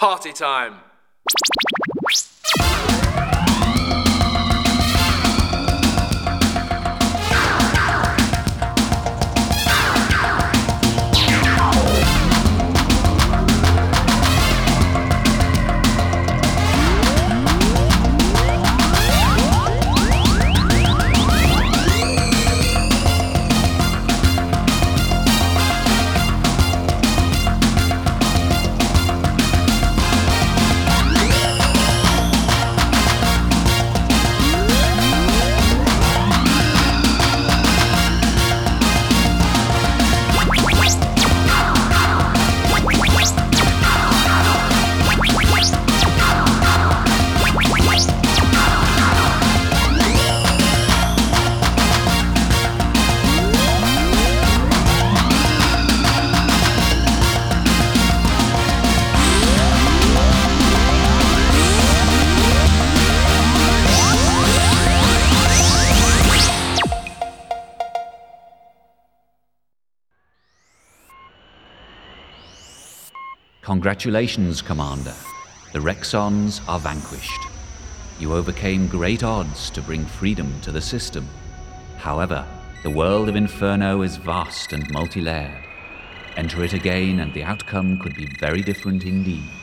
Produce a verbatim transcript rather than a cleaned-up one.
party time! Congratulations, Commander. The Rexons are vanquished. You overcame great odds to bring freedom to the system. However, the world of Inferno is vast and multi-layered. Enter it again and the outcome could be very different indeed.